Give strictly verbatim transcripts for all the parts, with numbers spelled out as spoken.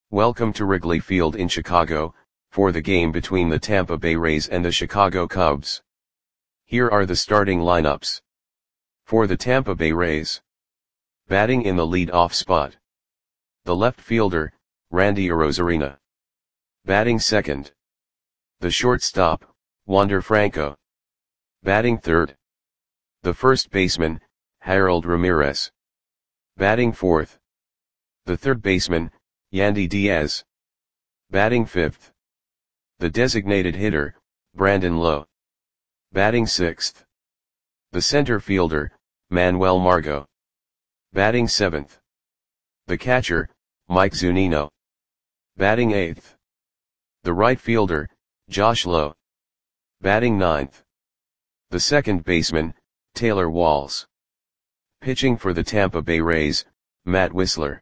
Welcome to Wrigley Field in Chicago, for the game between the Tampa Bay Rays and the Chicago Cubs. Here are the starting lineups. For the Tampa Bay Rays. Batting in the lead-off spot. The left fielder, Randy Arozarena. Batting second. The shortstop, Wander Franco. Batting third. The first baseman, Harold Ramirez. Batting fourth. The third baseman, Yandy Diaz. Batting fifth. The designated hitter, Brandon Lowe. Batting sixth. The center fielder, Manuel Margot. Batting seventh. The catcher, Mike Zunino. Batting eighth. The right fielder, Josh Lowe. Batting ninth. The second baseman, Taylor Walls. Pitching for the Tampa Bay Rays, Matt Wisler.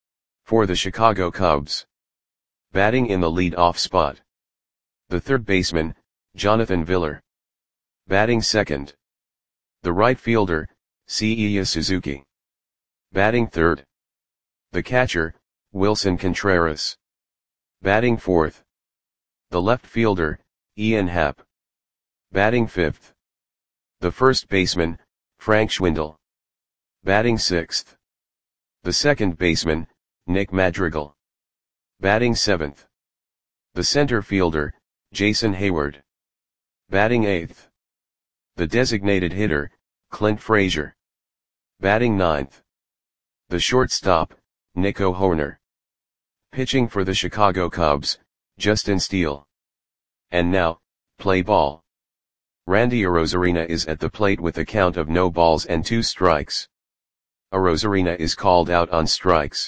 For the Chicago Cubs. Batting in the lead-off spot. The third baseman, Jonathan Villar. Batting second. The right fielder, Seiya Suzuki. Batting third. The catcher, Wilson Contreras. Batting fourth. The left fielder, Ian Happ. Batting fifth. The first baseman, Frank Schwindel. Batting sixth. The second baseman, Nick Madrigal. Batting seventh. The center fielder, Jason Hayward. Batting eighth. The designated hitter, Clint Frazier. Batting ninth. The shortstop, Nico Hoerner. Pitching for the Chicago Cubs, Justin Steele. And now, play ball. Randy Arozarena is at the plate with a count of no balls and two strikes. Arozarena is called out on strikes.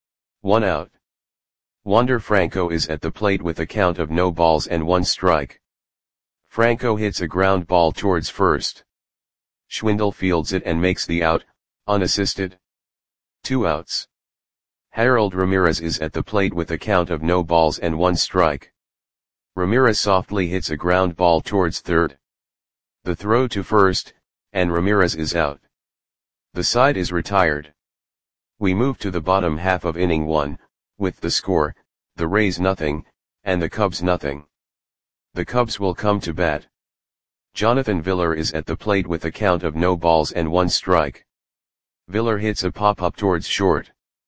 One out. Wander Franco is at the plate with a count of no balls and one strike. Franco hits a ground ball towards first. Schwindel fields it and makes the out, unassisted. Two outs. Harold Ramirez is at the plate with a count of no balls and one strike. Ramirez softly hits a ground ball towards third. The throw to first, and Ramirez is out. The side is retired. We move to the bottom half of inning one, with the score, the Rays nothing, and the Cubs nothing. The Cubs will come to bat. Jonathan Villar is at the plate with a count of no balls and one strike. Villar hits a pop-up towards short.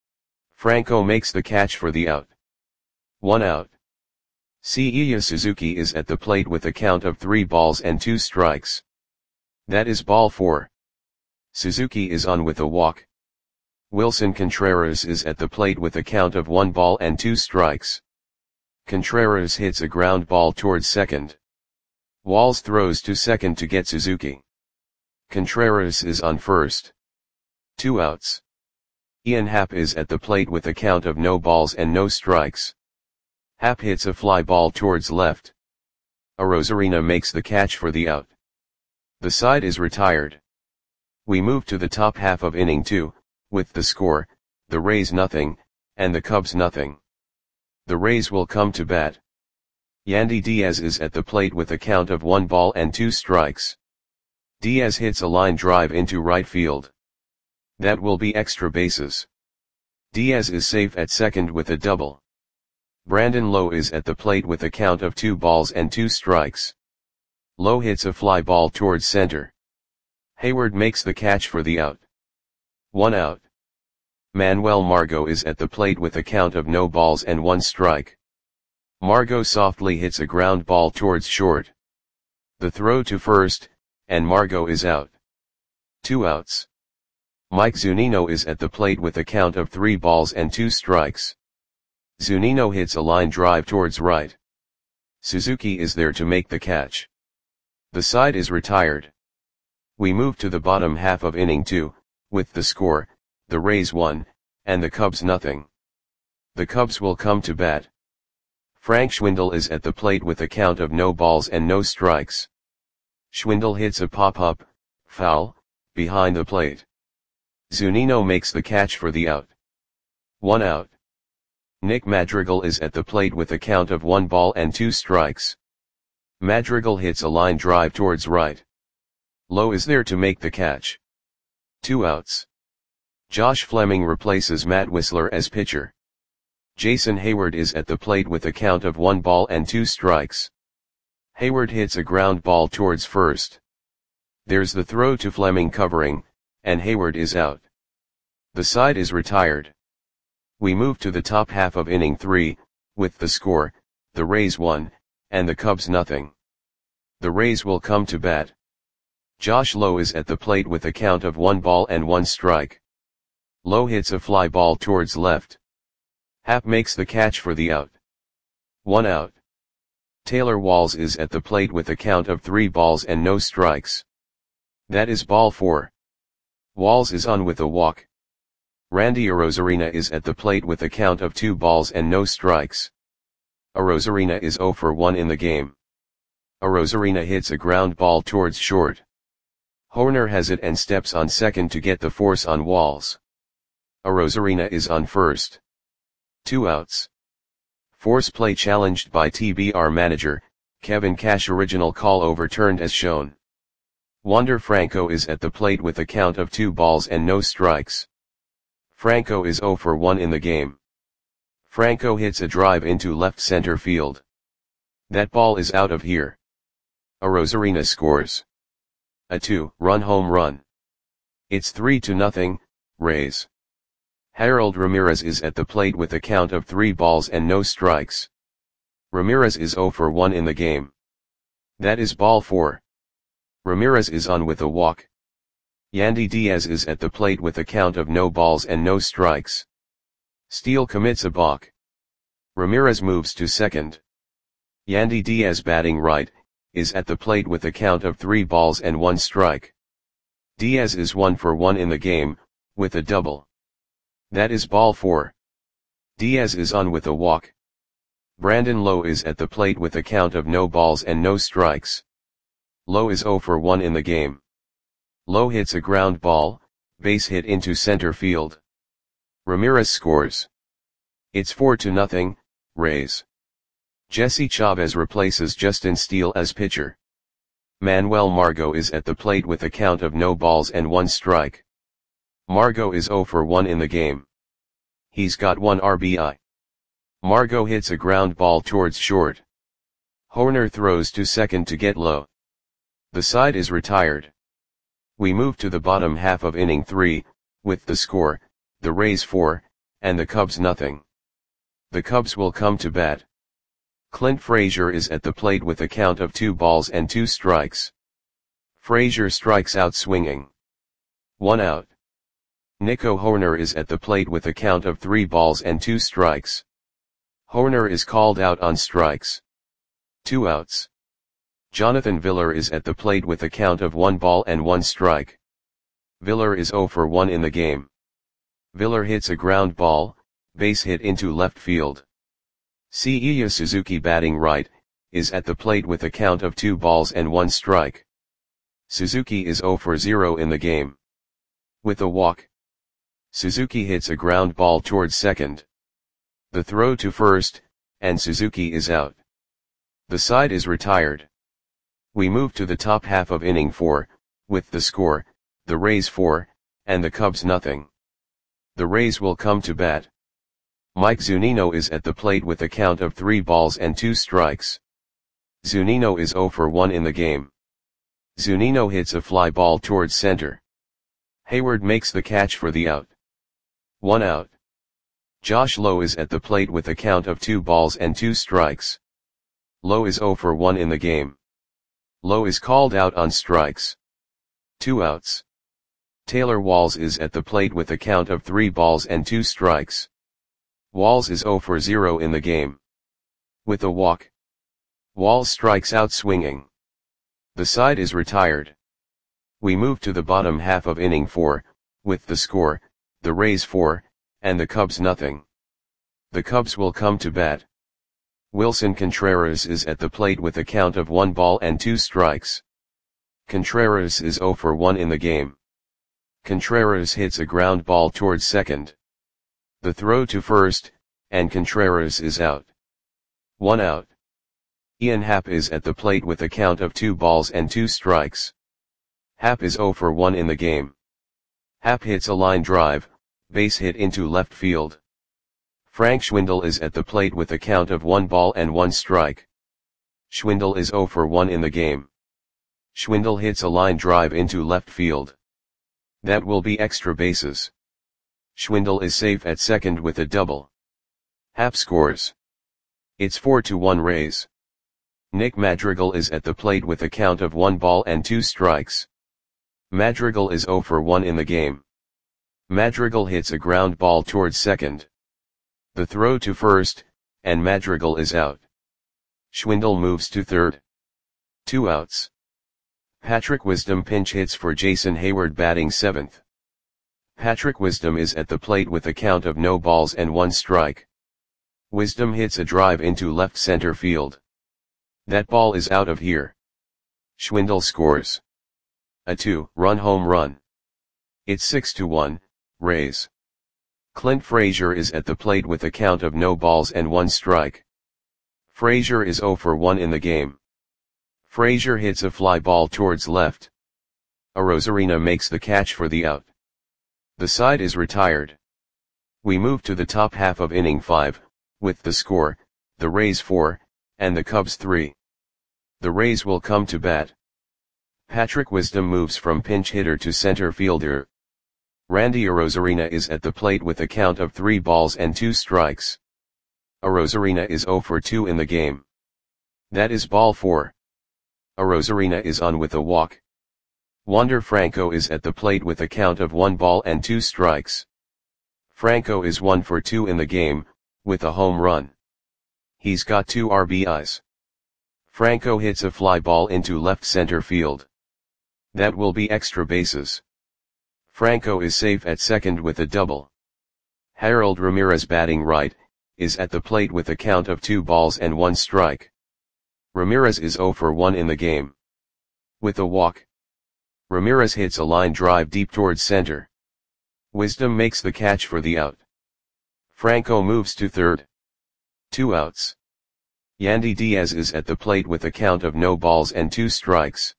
Franco makes the catch for the out. One out. Seiya Suzuki is at the plate with a count of three balls and two strikes. That is ball four. Suzuki is on with a walk. Wilson Contreras is at the plate with a count of one ball and two strikes. Contreras hits a ground ball towards second. Walls throws to second to get Suzuki. Contreras is on first. Two outs. Ian Happ is at the plate with a count of no balls and no strikes. Happ hits a fly ball towards left. Arozarena makes the catch for the out. The side is retired. We move to the top half of inning two, with the score, the Rays nothing, and the Cubs nothing. The Rays will come to bat. Yandy Diaz is at the plate with a count of one ball and two strikes. Diaz hits a line drive into right field. That will be extra bases. Diaz is safe at second with a double. Brandon Lowe is at the plate with a count of two balls and two strikes. Lowe hits a fly ball towards center. Hayward makes the catch for the out. One out. Manuel Margot is at the plate with a count of no balls and one strike. Margot softly hits a ground ball towards short. The throw to first, and Margot is out. Two outs. Mike Zunino is at the plate with a count of three balls and two strikes. Zunino hits a line drive towards right. Suzuki is there to make the catch. The side is retired. We move to the bottom half of inning two, with the score, the Rays one, and the Cubs nothing. The Cubs will come to bat. Frank Schwindel is at the plate with a count of no balls and no strikes. Schwindel hits a pop-up, foul, behind the plate. Zunino makes the catch for the out. One out. Nick Madrigal is at the plate with a count of one ball and two strikes. Madrigal hits a line drive towards right. Lowe is there to make the catch. Two outs. Josh Fleming replaces Matt Wisler as pitcher. Jason Heyward is at the plate with a count of one ball and two strikes. Heyward hits a ground ball towards first. There's the throw to Fleming covering, and Heyward is out. The side is retired. We move to the top half of inning three, with the score, the Rays one, and the Cubs nothing. The Rays will come to bat. Josh Lowe is at the plate with a count of one ball and one strike. Lowe hits a fly ball towards left. Happ makes the catch for the out. One out. Taylor Walls is at the plate with a count of three balls and no strikes. That is ball four. Walls is on with a walk. Randy Arozarena is at the plate with a count of two balls and no strikes. Arozarena is oh for one in the game. Arozarena hits a ground ball towards short. Hoerner has it and steps on second to get the force on Walls. Arozarena is on first. Two outs. Force play challenged by T B R manager, Kevin Cash. Original call overturned as shown. Wander Franco is at the plate with a count of two balls and no strikes. Franco is oh for one in the game. Franco hits a drive into left center field. That ball is out of here. Arozarena scores a two-run home run. It's three to nothing, Rays. Harold Ramirez is at the plate with a count of three balls and no strikes. Ramirez is oh for one in the game. That is ball four. Ramirez is on with a walk. Yandy Diaz is at the plate with a count of no balls and no strikes. Steele commits a balk. Ramirez moves to second. Yandy Diaz, batting right, is at the plate with a count of three balls and one strike. Diaz is one for one in the game, with a double. That is ball four. Diaz is on with a walk. Brandon Lowe is at the plate with a count of no balls and no strikes. Lowe is oh for one in the game. Lowe hits a ground ball, base hit into center field. Ramirez scores. It's four to nothing, Rays. Jesse Chavez replaces Justin Steele as pitcher. Manuel Margot is at the plate with a count of no balls and one strike. Margot is oh for one in the game. He's got one R B I. Margot hits a ground ball towards short. Hoerner throws to second to get Lowe. The side is retired. We move to the bottom half of inning three, with the score, the Rays four, and the Cubs nothing. The Cubs will come to bat. Clint Frazier is at the plate with a count of two balls and two strikes. Frazier strikes out swinging. One out. Nico Hoerner is at the plate with a count of three balls and two strikes. Hoerner is called out on strikes. Two outs. Jonathan Villar is at the plate with a count of one ball and one strike. Villar is oh for one in the game. Villar hits a ground ball, base hit into left field. Seiya Suzuki, batting right, is at the plate with a count of two balls and one strike. Suzuki is oh for zero in the game. With a walk. Suzuki hits a ground ball towards second. The throw to first, and Suzuki is out. The side is retired. We move to the top half of inning four, with the score, the Rays four, and the Cubs nothing. The Rays will come to bat. Mike Zunino is at the plate with a count of three balls and two strikes. Zunino is oh for one in the game. Zunino hits a fly ball towards center. Heyward makes the catch for the out. One out. Josh Lowe is at the plate with a count of two balls and two strikes. Lowe is oh for one in the game. Lowe is called out on strikes. Two outs. Taylor Walls is at the plate with a count of three balls and two strikes. Walls is oh for zero in the game. With a walk. Walls strikes out swinging. The side is retired. We move to the bottom half of inning four, with the score, the Rays four, and the Cubs nothing. The Cubs will come to bat. Wilson Contreras is at the plate with a count of one ball and two strikes. Contreras is oh for one in the game. Contreras hits a ground ball towards second. The throw to first, and Contreras is out. One out. Ian Happ is at the plate with a count of two balls and two strikes. Happ is oh for one in the game. Happ hits a line drive, base hit into left field. Frank Schwindel is at the plate with a count of one ball and one strike. Schwindel is zero for one in the game. Schwindel hits a line drive into left field. That will be extra bases. Schwindel is safe at second with a double. Happ scores. It's four to one Rays. Nick Madrigal is at the plate with a count of one ball and two strikes. Madrigal is zero for one in the game. Madrigal hits a ground ball towards second. The throw to first, and Madrigal is out. Schwindel moves to third. Two outs. Patrick Wisdom pinch hits for Jason Hayward batting seventh. Patrick Wisdom is at the plate with a count of no balls and one strike. Wisdom hits a drive into left center field. That ball is out of here. Schwindel scores a two-run home run. It's six to one, Rays. Clint Frazier is at the plate with a count of no balls and one strike. Frazier is zero for one in the game. Frazier hits a fly ball towards left. Arozarena makes the catch for the out. The side is retired. We move to the top half of inning five, with the score, the Rays four, and the Cubs three. The Rays will come to bat. Patrick Wisdom moves from pinch hitter to center fielder. Randy Arozarena is at the plate with a count of three balls and two strikes. Arozarena is zero for two in the game. That is ball four. Arozarena is on with a walk. Wander Franco is at the plate with a count of one ball and two strikes. Franco is one for two in the game, with a home run. He's got two R B Is. Franco hits a fly ball into left center field. That will be extra bases. Franco is safe at second with a double. Harold Ramirez batting right, is at the plate with a count of two balls and one strike. Ramirez is zero for one in the game. With a walk. Ramirez hits a line drive deep towards center. Wisdom makes the catch for the out. Franco moves to third. Two outs. Yandy Diaz is at the plate with a count of no balls and two strikes.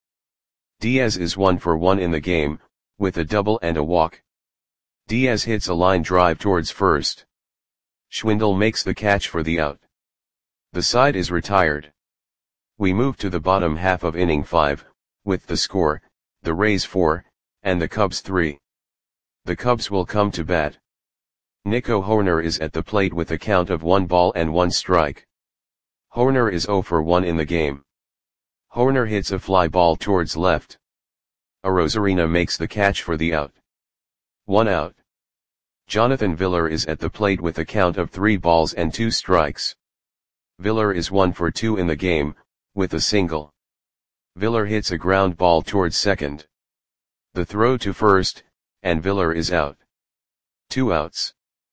Diaz is one for one in the game, with a double and a walk. Diaz hits a line drive towards first. Schwindel makes the catch for the out. The side is retired. We move to the bottom half of inning five, with the score, the Rays four, and the Cubs three. The Cubs will come to bat. Nico Hoerner is at the plate with a count of one ball and one strike. Hoerner is zero for one in the game. Hoerner hits a fly ball towards left. Arozarena makes the catch for the out. One out. Jonathan Villar is at the plate with a count of three balls and two strikes. Villar is one for two in the game, with a single. Villar hits a ground ball towards second. The throw to first, and Villar is out. Two outs.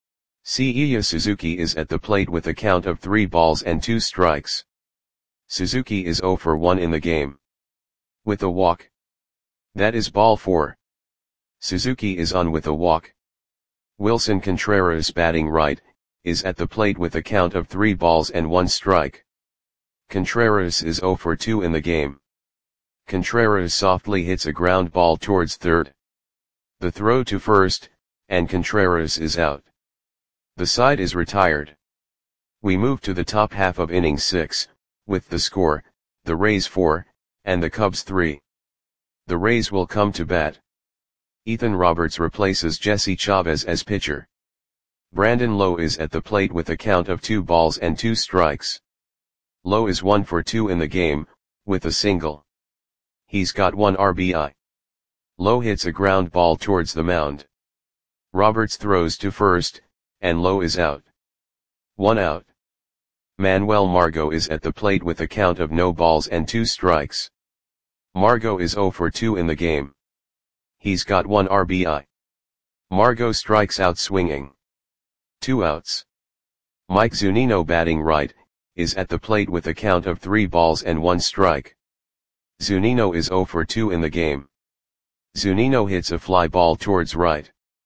Seiya Suzuki is at the plate with a count of three balls and two strikes. Suzuki is zero for one in the game. With a walk. That is ball four. Suzuki is on with a walk. Wilson Contreras batting right, is at the plate with a count of three balls and one strike. Contreras is zero for two in the game. Contreras softly hits a ground ball towards third. The throw to first, and Contreras is out. The side is retired. We move to the top half of inning six, with the score, the Rays four, and the Cubs three. The Rays will come to bat. Ethan Roberts replaces Jesse Chavez as pitcher. Brandon Lowe is at the plate with a count of two balls and two strikes. Lowe is one for two in the game, with a single. He's got one R B I. Lowe hits a ground ball towards the mound. Roberts throws to first, and Lowe is out. One out. Manuel Margot is at the plate with a count of no balls and two strikes. Margot is zero for two in the game. He's got one R B I. Margot strikes out swinging. Two outs. Mike Zunino batting right, is at the plate with a count of three balls and one strike. Zunino is zero for two in the game. Zunino hits a fly ball towards right.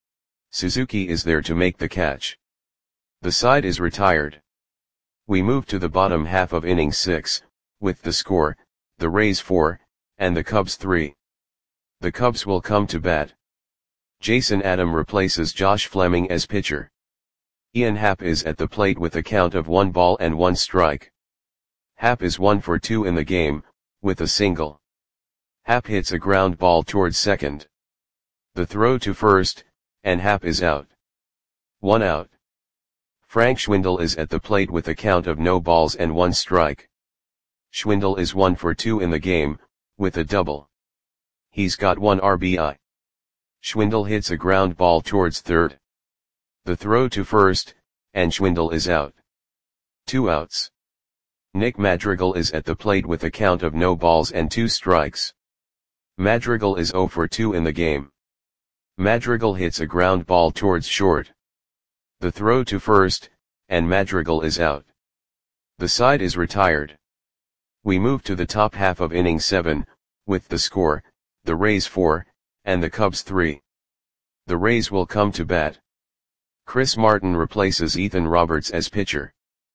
Suzuki is there to make the catch. The side is retired. We move to the bottom half of inning six, with the score, the Rays four, and the Cubs three. The Cubs will come to bat. Jason Adam replaces Josh Fleming as pitcher. Ian Happ is at the plate with a count of one ball and one strike. Happ is one for two in the game, with a single. Happ hits a ground ball towards second. The throw to first, and Happ is out. One out. Frank Schwindel is at the plate with a count of no balls and one strike. Schwindel is one for two in the game, with a double. He's got one R B I. Schwindel hits a ground ball towards third. The throw to first, and Schwindel is out. Two outs. Nick Madrigal is at the plate with a count of no balls and two strikes. Madrigal is zero for two in the game. Madrigal hits a ground ball towards short. The throw to first, and Madrigal is out. The side is retired. We move to the top half of inning seven, with the score, the Rays four, and the Cubs three. The Rays will come to bat. Chris Martin replaces Ethan Roberts as pitcher.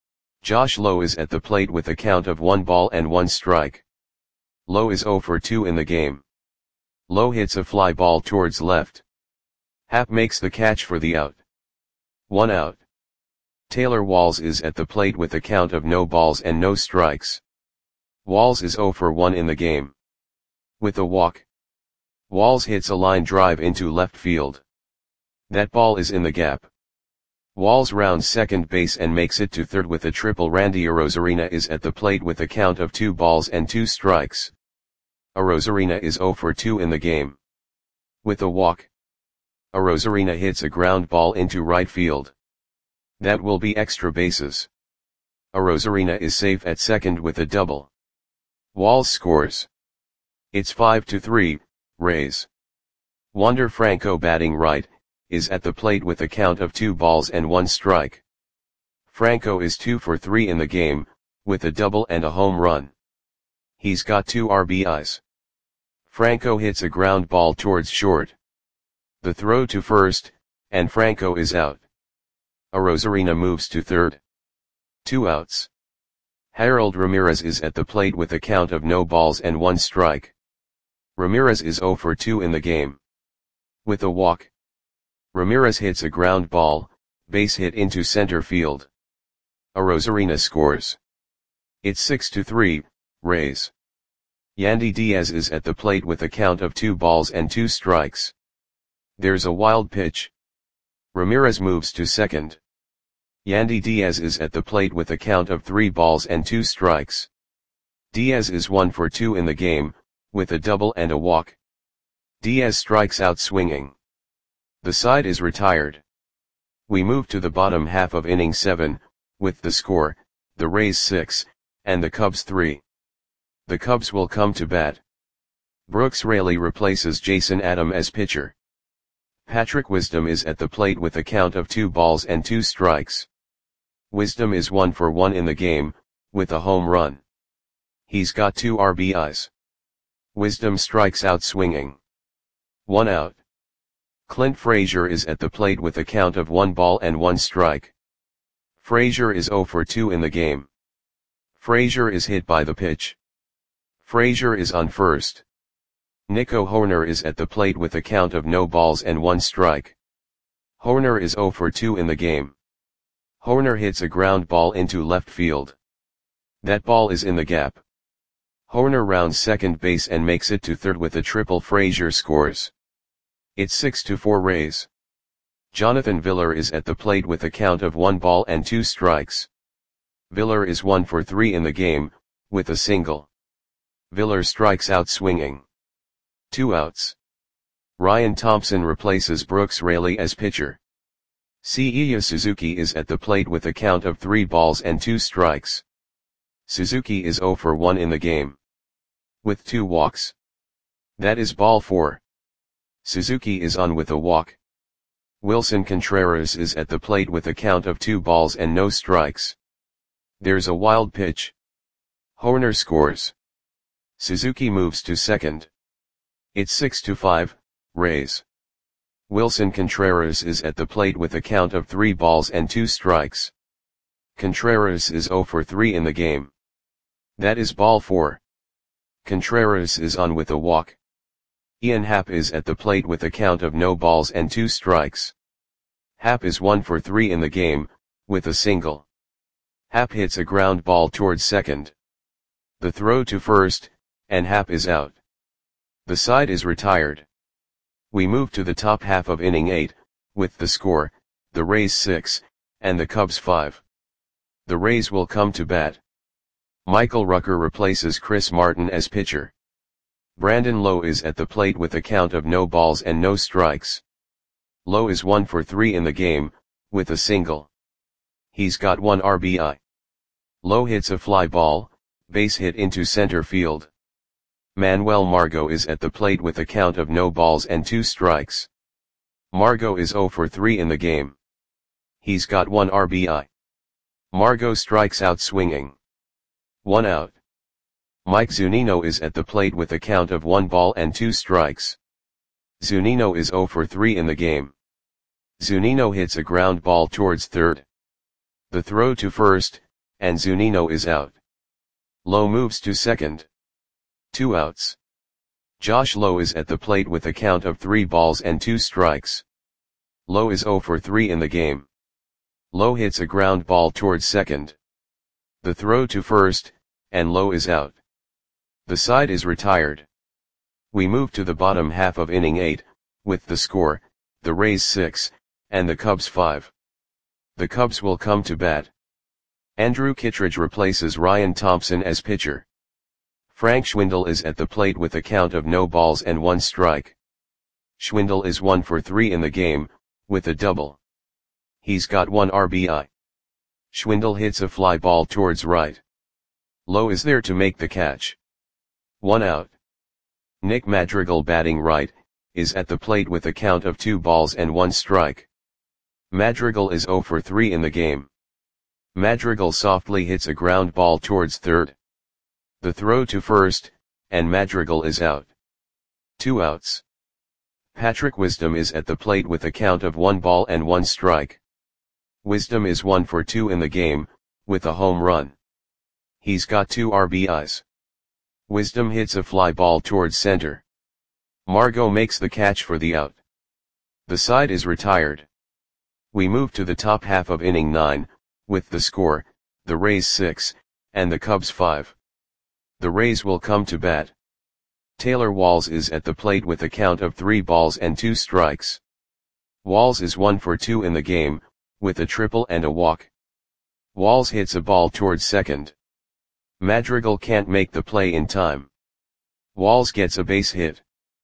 Josh Lowe is at the plate with a count of one ball and one strike. Lowe is zero for two in the game. Lowe hits a fly ball towards left. Happ makes the catch for the out. One out. Taylor Walls is at the plate with a count of no balls and no strikes. Walls is zero for one in the game. With a walk. Walls hits a line drive into left field. That ball is in the gap. Walls rounds second base and makes it to third with a triple. Randy Arozarena is at the plate with a count of two balls and two strikes. Arozarena is zero for two in the game. With a walk. Arozarena hits a ground ball into right field. That will be extra bases. Arozarena is safe at second with a double. Walls scores. It's five to three, Rays. Wander Franco, batting right, is at the plate with a count of two balls and one strike. Franco is two for three in the game, with a double and a home run. He's got two R B Is. Franco hits a ground ball towards short. The throw to first, and Franco is out. Arozarena moves to third. Two outs. Harold Ramirez is at the plate with a count of no balls and one strike. Ramirez is zero for two in the game. With a walk. Ramirez hits a ground ball, base hit into center field. Arozarena scores. It's six to three, Rays. Yandy Diaz is at the plate with a count of two balls and two strikes. There's a wild pitch. Ramirez moves to second. Yandy Diaz is at the plate with a count of three balls and two strikes. Diaz is one for two in the game, with a double and a walk. Diaz strikes out swinging. The side is retired. We move to the bottom half of inning seven, with the score, the Rays six, and the Cubs three. The Cubs will come to bat. Brooks Raley replaces Jason Adam as pitcher. Patrick Wisdom is at the plate with a count of two balls and two strikes. Wisdom is one for one in the game, with a home run. He's got two R B Is. Wisdom strikes out swinging. One out. Clint Frazier is at the plate with a count of one ball and one strike. Frazier is zero for two in the game. Frazier is hit by the pitch. Frazier is on first. Nico Hoerner is at the plate with a count of no balls and one strike. Hoerner is zero for two in the game. Hoerner hits a ground ball into left field. That ball is in the gap. Hoerner rounds second base and makes it to third with a triple. Frazier scores. It's six to four Rays. Jonathan Villar is at the plate with a count of one ball and two strikes. Villar is one for three in the game, with a single. Villar strikes out swinging. Two outs. Ryan Thompson replaces Brooks Raley as pitcher. Seiya Suzuki is at the plate with a count of three balls and two strikes. Suzuki is zero for one in the game. With two walks. That is ball four. Suzuki is on with a walk. Wilson Contreras is at the plate with a count of two balls and no strikes. There's a wild pitch. Hoerner scores. Suzuki moves to second. It's six to five, Rays. Wilson Contreras is at the plate with a count of three balls and two strikes. Contreras is zero for three in the game. That is ball four. Contreras is on with a walk. Ian Happ is at the plate with a count of no balls and two strikes. Happ is one for three in the game, with a single. Happ hits a ground ball towards second. The throw to first, and Happ is out. The side is retired. We move to the top half of inning eight, with the score, the Rays six, and the Cubs five. The Rays will come to bat. Michael Rucker replaces Chris Martin as pitcher. Brandon Lowe is at the plate with a count of no balls and no strikes. Lowe is one for three in the game, with a single. He's got one R B I. Lowe hits a fly ball, base hit into center field. Manuel Margot is at the plate with a count of no balls and two strikes. Margot is zero for three in the game. He's got one R B I. Margot strikes out swinging. One out. Mike Zunino is at the plate with a count of one ball and two strikes. Zunino is zero for three in the game. Zunino hits a ground ball towards third. The throw to first, and Zunino is out. Lowe moves to second. Two outs. Josh Lowe is at the plate with a count of three balls and two strikes. Lowe is zero for three in the game. Lowe hits a ground ball towards second. The throw to first, and Lowe is out. The side is retired. We move to the bottom half of inning eight, with the score, the Rays six, and the Cubs five. The Cubs will come to bat. Andrew Kittredge replaces Ryan Thompson as pitcher. Frank Schwindel is at the plate with a count of no balls and one strike. Schwindel is one for three in the game, with a double. He's got one R B I. Schwindel hits a fly ball towards right. Lowe is there to make the catch. One out. Nick Madrigal, batting right, is at the plate with a count of two balls and one strike. Madrigal is zero for three in the game. Madrigal softly hits a ground ball towards third. The throw to first, and Madrigal is out. Two outs. Patrick Wisdom is at the plate with a count of one ball and one strike. Wisdom is one for two in the game, with a home run. He's got two R B Is. Wisdom hits a fly ball towards center. Margot makes the catch for the out. The side is retired. We move to the top half of inning nine, with the score, the Rays six, and the Cubs five. The Rays will come to bat. Taylor Walls is at the plate with a count of three balls and two strikes. Walls is one for two in the game, with a triple and a walk. Walls hits a ball towards second. Madrigal can't make the play in time. Walls gets a base hit.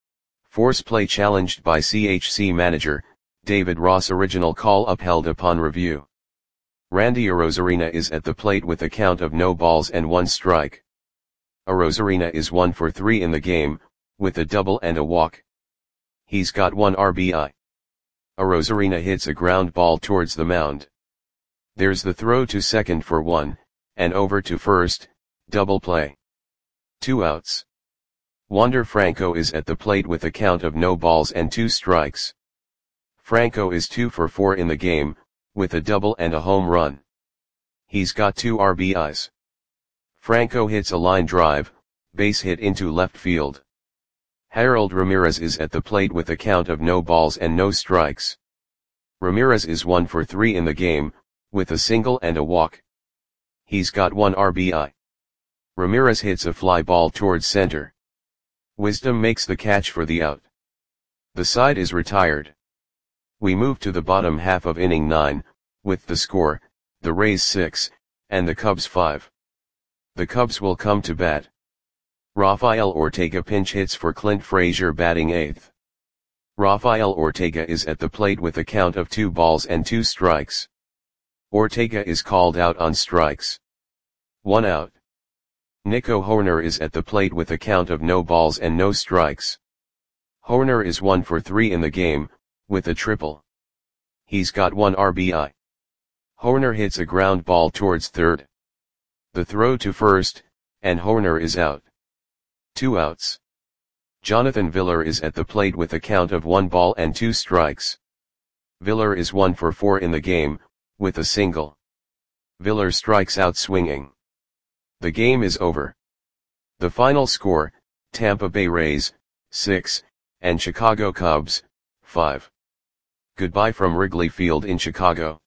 Force play challenged by C H C manager, David Ross. Original call upheld upon review. Randy Arozarena is at the plate with a count of no balls and one strike. Arozarena is one for three in the game, with a double and a walk. He's got one R B I. Arozarena hits a ground ball towards the mound. There's the throw to second for one, and over to first, double play. Two outs. Wander Franco is at the plate with a count of no balls and two strikes. Franco is two for four in the game, with a double and a home run. He's got two R B Is. Franco hits a line drive, base hit into left field. Harold Ramirez is at the plate with a count of no balls and no strikes. Ramirez is one for three in the game, with a single and a walk. He's got one R B I. Ramirez hits a fly ball towards center. Wisdom makes the catch for the out. The side is retired. We move to the bottom half of inning nine, with the score, the Rays six, and the Cubs five. The Cubs will come to bat. Rafael Ortega pinch hits for Clint Frazier, batting eighth. Rafael Ortega is at the plate with a count of two balls and two strikes. Ortega is called out on strikes. One out. Nico Hoerner is at the plate with a count of no balls and no strikes. Hoerner is one for three in the game, with a triple. He's got one R B I. Hoerner hits a ground ball towards third. The throw to first, and Hoerner is out. Two outs. Jonathan Villar is at the plate with a count of one ball and two strikes. Villar is one for four in the game, with a single. Villar strikes out swinging. The game is over. The final score, Tampa Bay Rays, six, and Chicago Cubs, five. Goodbye from Wrigley Field in Chicago.